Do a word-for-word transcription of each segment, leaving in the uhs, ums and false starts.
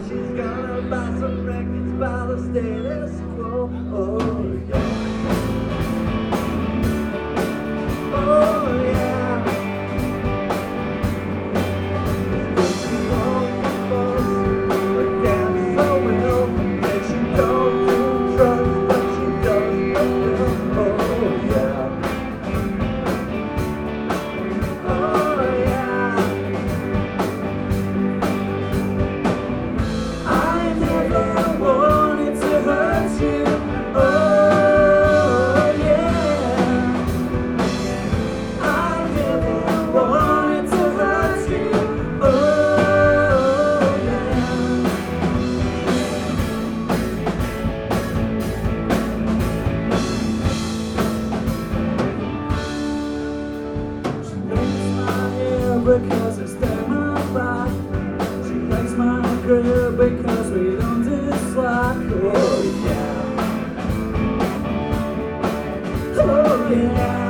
she's gonna buy some records by the status quo. Oh yeah. Oh yeah. She won't fuss or dance so well, and she don't do drugs, but she does the pill. Oh yeah. Oh yeah. I never wanted to hurt you. Oh yeah. I never wanted to hurt you. Oh yeah. She makes my hair because it's them apart. She likes my girl because we don't dislike. Oh yeah. Oh yeah.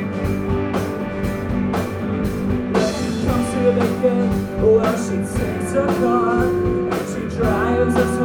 When she comes to the gate, well she takes her car and she drives us